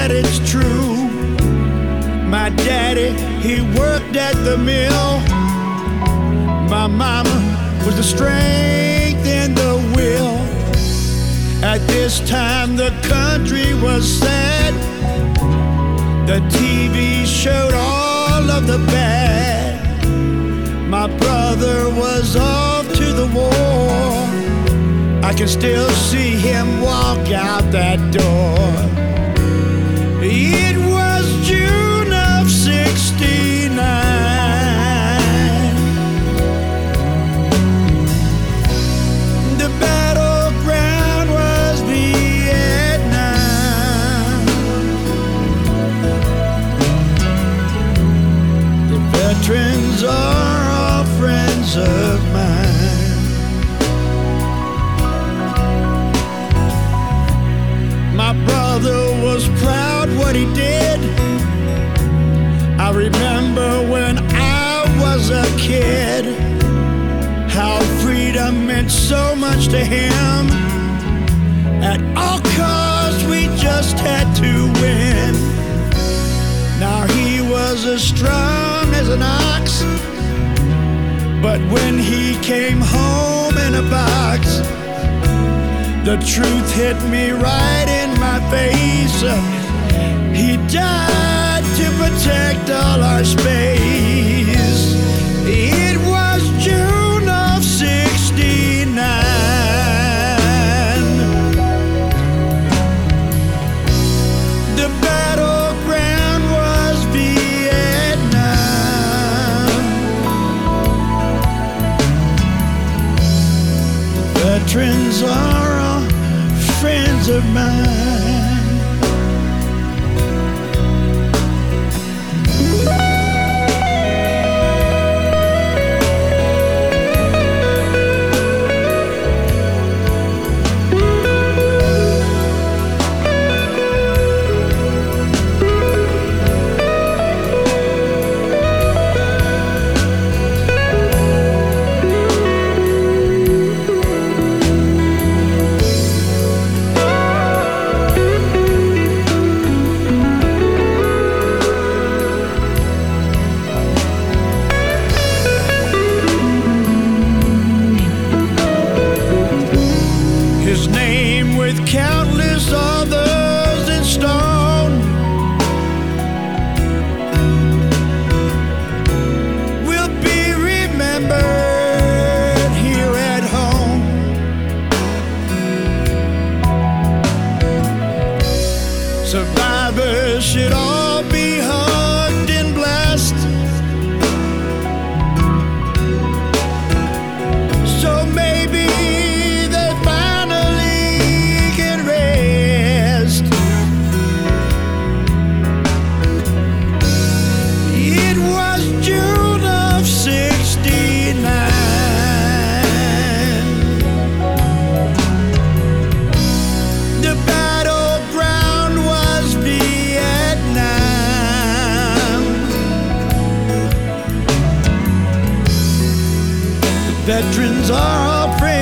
that it's true. My daddy, he worked at the mill. My mama was the strength in the will. At this time the country was sad. The TV showed all of the bad. My brother was off to the war. I can still see him walk out that door. It was June of '69. The battleground was Vietnam. The veterans are all friends of mine. My brother was proud what he did. I remember when I was a kid, how freedom meant so much to him. At all costs we just had to win. Now he was as strong as an ox, but when he came home in a box, the truth hit me right in my face. He died to protect all our space. It was June of '69. The battleground was Vietnam. The veterans are all friends of mine. His name with countless others in stone will be remembered here at home. Survivors should all be hugged and blessed. So maybe they finally can rest. It was June of '69. The battleground was Vietnam. The veterans are all friends.